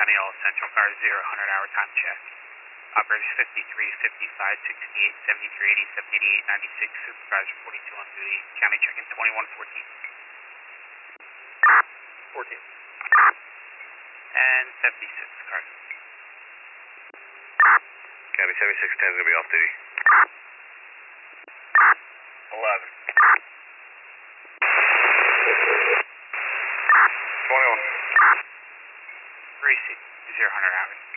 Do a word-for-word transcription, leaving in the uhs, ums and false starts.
County, all Central cars, zero, one hundred hour time check. Operators fifty-three, fifty-five, sixty-eight, seventy-three, eighty-seven, eighty-eight, ninety-six, Supervisor forty-two on duty, County check-in twenty-one fourteen. fourteen. And seventy-six cars. County seventy-six ten is going to be off duty. eleven. twenty-one. Three C, zero, one hundred hours.